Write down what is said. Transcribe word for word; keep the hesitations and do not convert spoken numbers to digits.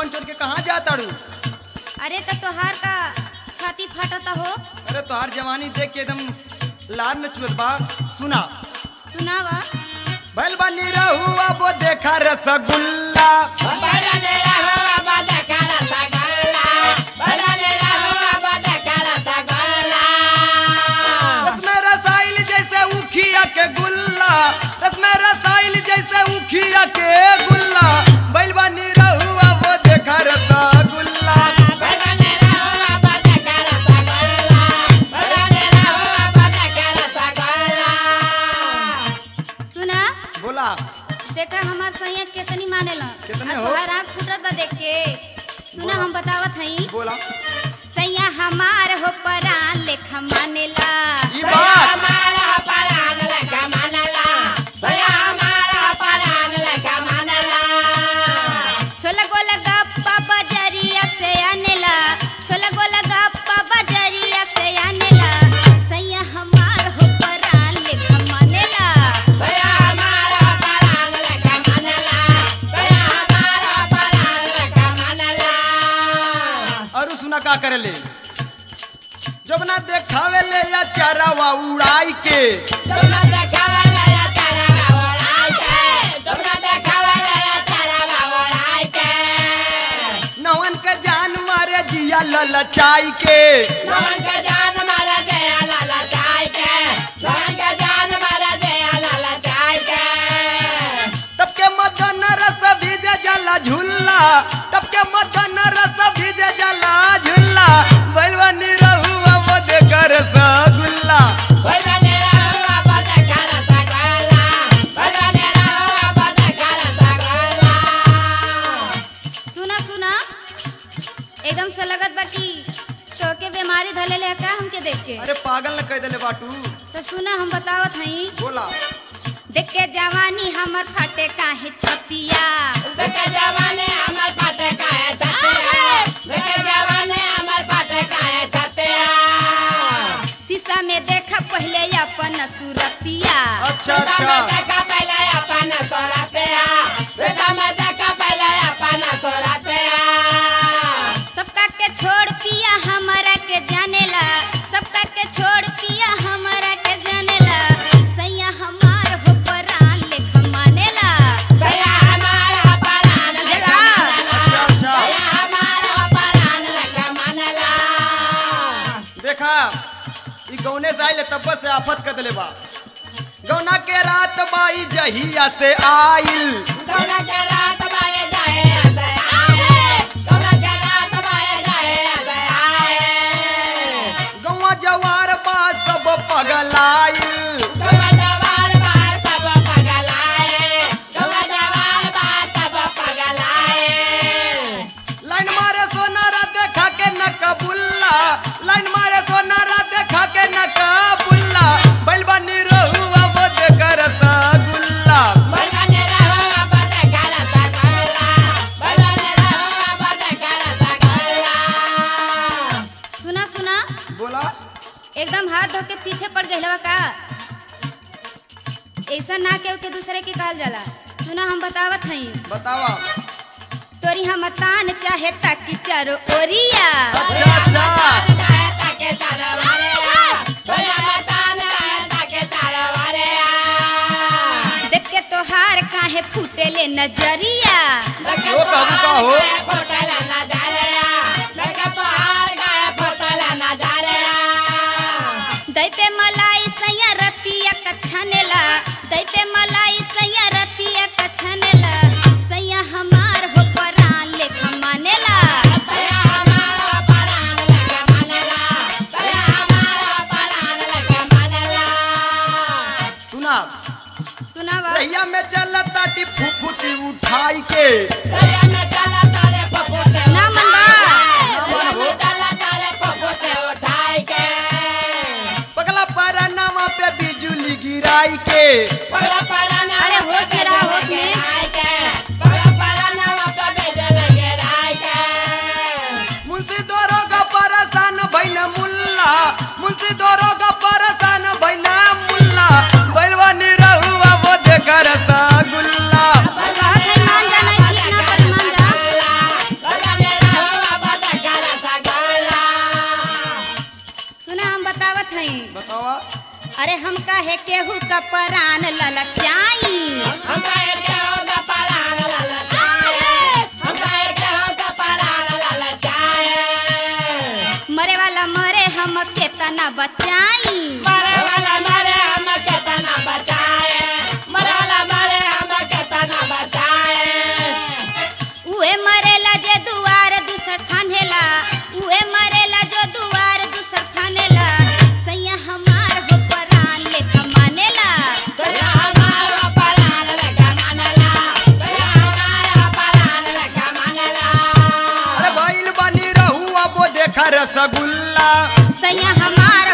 गाँव छोड़ के कहाँ जाता रू? अरे तो तोहार का छाती फटता हो। अरे तोहार जवानी देख के एकदम लार न चुअत बा। सुना सुनावा। बैल बनी रहुआ वो देखा रसगुल्ला, रसमें रसाइल जैसे उखिया के गुल्ला, रसमें रसाइल जैसे उखिया के गुल्ला। बैल बनी रहुआ वो देखा रसगुल्ला। सुना बोला देखा हमार सैया कितनी मानेला। कितने आ हो? तोहार आँख फुटत बा देख के। सुना हम बतावत हई। बोला सैया हमार हो परान लेखा मानेला। ई बात छोला गोला गप्पा बजरिया से आनेला, छोला गोला गप्पा बजरिया से आनेला। सैया हमार हो परान लेखा मानेला। और सुना का करे ले जब ना देखावे ले या चारावा उड़ाई के, नवन के जान मारे जिया ललचाई के। तब के मदन रस भीजे जला झुल्ला, तब के मदन रस भीजे जला झुल्ला। बैलवानी रहुआ वो देकर रसगुल्ला। सुना सुना एकदम से लगत बा कि तोके बीमारी धले ले का हमके देख के। अरे पागल न कह देले बाटू। तो सुना हम बतावत हई। बोला देख के जवानी हमर फाटे काहे छतिया। शीशा में देखा पहले अपन सूरतिया। अच्छा अच्छा सबका के छोड़ पिया हमारा के जानेला, सबका के छोड़ पिया हमारा के जानेला। सैया हमार हो परान लेखा मानेला। जरा अच्छा देखा ई गौने से आइले तब से आफत कर देले बा। गौना के रात बाई जहिया से आइल, गौवा जवार बा सब पगलाइल। लाइन मारे सोनारा देखा के न कबुल्ला, लाइन मारे सोनारा देखा के न कबुल्ला। बैल बनी रहुआ वो देकर रसगुल्ला। सुना सुना बोला एकदम हाथ धो के पीछे पड़ गइलवा का। ऐसा ना के के दूसरे के कहल जाला। सुना हम बतावत हई। बतावा। तोरी हम तान चाहे ताकि चारो ओरिया। अच्छा अच्छा देख के तोहार काहे फूटे ले नजरिया। वो कहू का हो। दई पे मलाई सैया रतिया कछनेला, दई पे मलाई सैया रतिया कछनेला। सैया हमार हो परान लेखा मानेला। सुना सुनावा। रैया में चलता टी फुफुती उठाई के, ना मनबा पगला पर नवा पे बिजुली गिराई के। अरे होश में रहा, होश में। मुंशी दरोगा परेशान भइल मुल्ला, मुंशी दरोगा परेशान भइल मुल्ला। बैलवानी रहुआ वो देकर रसगुल्ला। कहत है मान जाना ठीक ना पर मान जा। बतावत हई। बतावा। अरे हम काहे केहू का परान ललचाई। मरे वाला मरे हम केतना बचाई। मरे वाला मरे हम केतना बचाए, मरे वाला मरे हम केतना बचाए। उहे मरेला जे दुआर दूसर फानेला, उहे मरेला जो दुआर दूसर फानेला। सैया हमार हो परान लेखा मानेला। सैया हमार हो परान लेखा मानेला, सैया हमार हो परान लेखा मानेला। अरे भइल बानी रहुआ वो देखा रसगुल्ला। सैया हमार